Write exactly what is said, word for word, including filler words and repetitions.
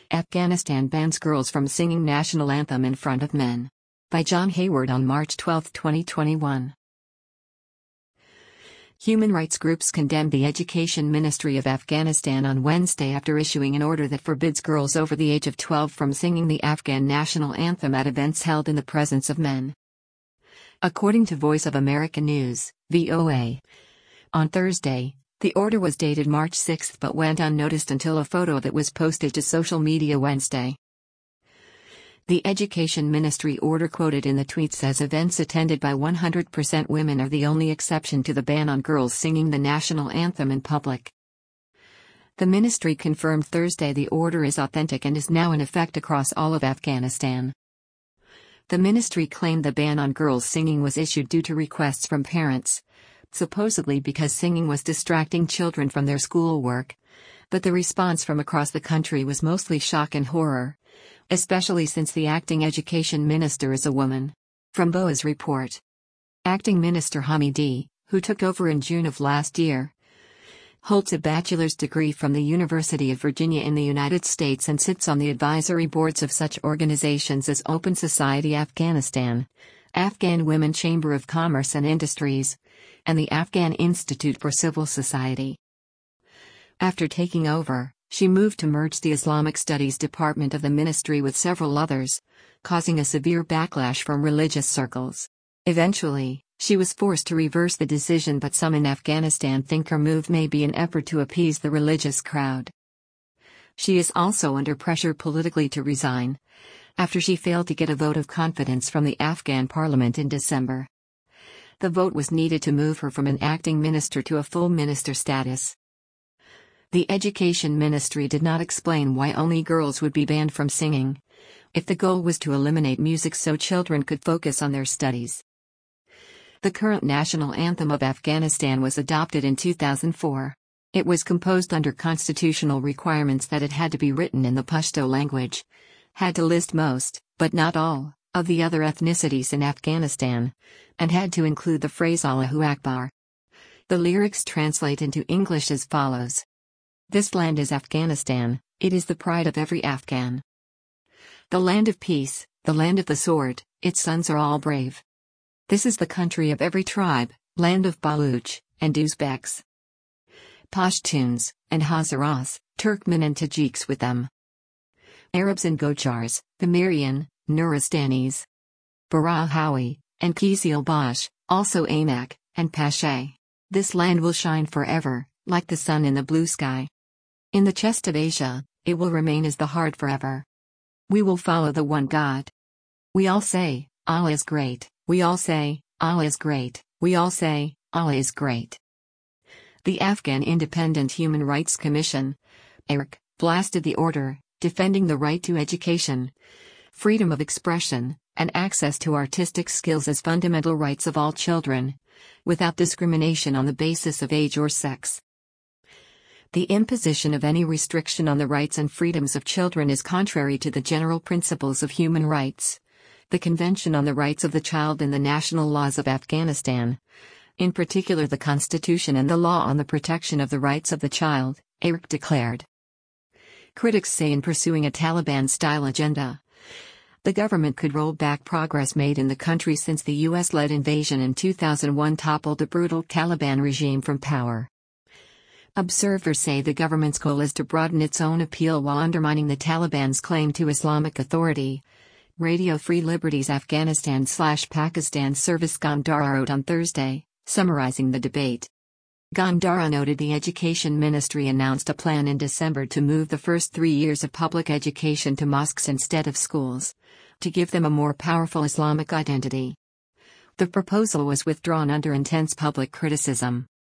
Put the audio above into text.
Afghanistan bans girls from singing national anthem in front of men. By John Hayward on March twelfth, twenty twenty-one. Human rights groups condemned the Education Ministry of Afghanistan on Wednesday after issuing an order that forbids girls over the age of twelve from singing the Afghan national anthem at events held in the presence of men. According to Voice of America News, V O A, on Thursday, the order was dated March sixth but went unnoticed until a photo that was posted to social media Wednesday. The Education Ministry order quoted in the tweet says events attended by one hundred percent women are the only exception to the ban on girls singing the national anthem in public. The ministry confirmed Thursday the order is authentic and is now in effect across all of Afghanistan. The ministry claimed the ban on girls singing was issued due to requests from parents, supposedly because singing was distracting children from their schoolwork, but the response from across the country was mostly shock and horror, especially since the acting education minister is a woman. From B O A's report. Acting Minister Hamidi, who took over in June of last year, holds a bachelor's degree from the University of Virginia in the United States and sits on the advisory boards of such organizations as Open Society Afghanistan, Afghan Women Chamber of Commerce and Industries, and the Afghan Institute for Civil Society. After taking over, she moved to merge the Islamic Studies Department of the ministry with several others, causing a severe backlash from religious circles. Eventually, she was forced to reverse the decision, but some in Afghanistan think her move may be an effort to appease the religious crowd. She is also under pressure politically to resign, after she failed to get a vote of confidence from the Afghan parliament in December. The vote was needed to move her from an acting minister to a full minister status. The Education Ministry did not explain why only girls would be banned from singing, if the goal was to eliminate music so children could focus on their studies. The current national anthem of Afghanistan was adopted in two thousand four. It was composed under constitutional requirements that it had to be written in the Pashto language, had to list most, but not all, of the other ethnicities in Afghanistan, and had to include the phrase Allahu Akbar. The lyrics translate into English as follows. This land is Afghanistan, it is the pride of every Afghan. The land of peace, the land of the sword, its sons are all brave. This is the country of every tribe, land of Baluch, and Uzbeks, Pashtuns, and Hazaras, Turkmen and Tajiks with them, Arabs and Gojars, Pamirian, Nuristanis, Barahawi, and Kizil Bash, also Amak, and Pashay. This land will shine forever, like the sun in the blue sky. In the chest of Asia, it will remain as the heart forever. We will follow the one God. We all say, Allah is great. We all say, Allah is great. We all say, Allah is great. The Afghan Independent Human Rights Commission, A R C, blasted the order, defending the right to education, freedom of expression, and access to artistic skills as fundamental rights of all children, without discrimination on the basis of age or sex. The imposition of any restriction on the rights and freedoms of children is contrary to the general principles of human rights, the Convention on the Rights of the Child and the national laws of Afghanistan, in particular the Constitution and the Law on the Protection of the Rights of the Child, A R C declared. Critics say in pursuing a Taliban-style agenda, the government could roll back progress made in the country since the U S-led invasion in two thousand one toppled a brutal Taliban regime from power. Observers say the government's goal is to broaden its own appeal while undermining the Taliban's claim to Islamic authority. Radio Free Liberties Afghanistan slash Pakistan Service Gandhara wrote on Thursday, summarizing the debate. Gandhara noted the Education Ministry announced a plan in December to move the first three years of public education to mosques instead of schools, to give them a more powerful Islamic identity. The proposal was withdrawn under intense public criticism.